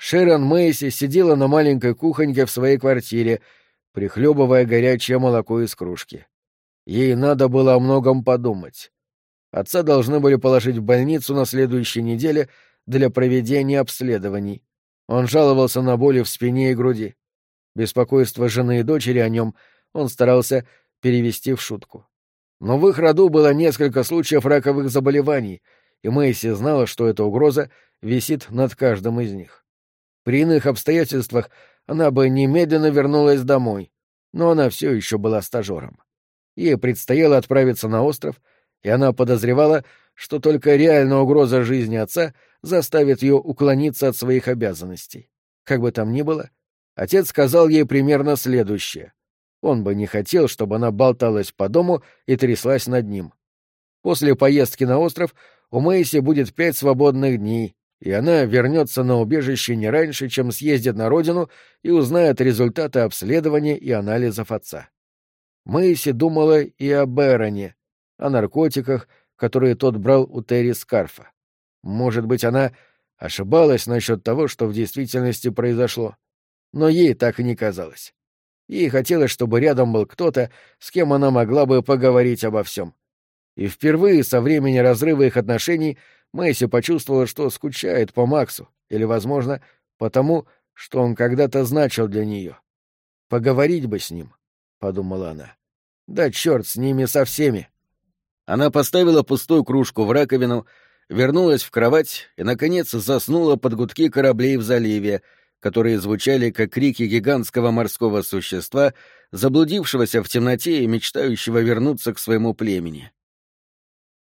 Шэрон Мэйси сидела на маленькой кухоньке в своей квартире, прихлебывая горячее молоко из кружки. Ей надо было о многом подумать. Отца должны были положить в больницу на следующей неделе для проведения обследований. Он жаловался на боли в спине и груди. Беспокойство жены и дочери о нем он старался перевести в шутку. Но в их роду было несколько случаев раковых заболеваний, и Мэйси знала, что эта угроза висит над каждым из них. При иных обстоятельствах она бы немедленно вернулась домой, но она все еще была стажером. Ей предстояло отправиться на остров, и она подозревала, что только реальная угроза жизни отца заставит ее уклониться от своих обязанностей. Как бы там ни было, отец сказал ей примерно следующее. Он бы не хотел, чтобы она болталась по дому и тряслась над ним. После поездки на остров у Мэйси будет 5 свободных дней, и она вернется на убежище не раньше, чем съездит на родину и узнает результаты обследования и анализов отца. Мэйси думала и о Бэроне, о наркотиках, которые тот брал у Терри Скарфа. Может быть, она ошибалась насчет того, что в действительности произошло, но ей так и не казалось. Ей хотелось, чтобы рядом был кто-то, с кем она могла бы поговорить обо всем. И впервые со времени разрыва их отношений Мэйси почувствовала, что скучает по Максу, или, возможно, потому, что он когда-то значил для нее. «Поговорить бы с ним», — подумала она. «Да черт с ними со всеми!» Она поставила пустую кружку в раковину, вернулась в кровать и, наконец, заснула под гудки кораблей в заливе, которые звучали как крики гигантского морского существа, заблудившегося в темноте и мечтающего вернуться к своему племени.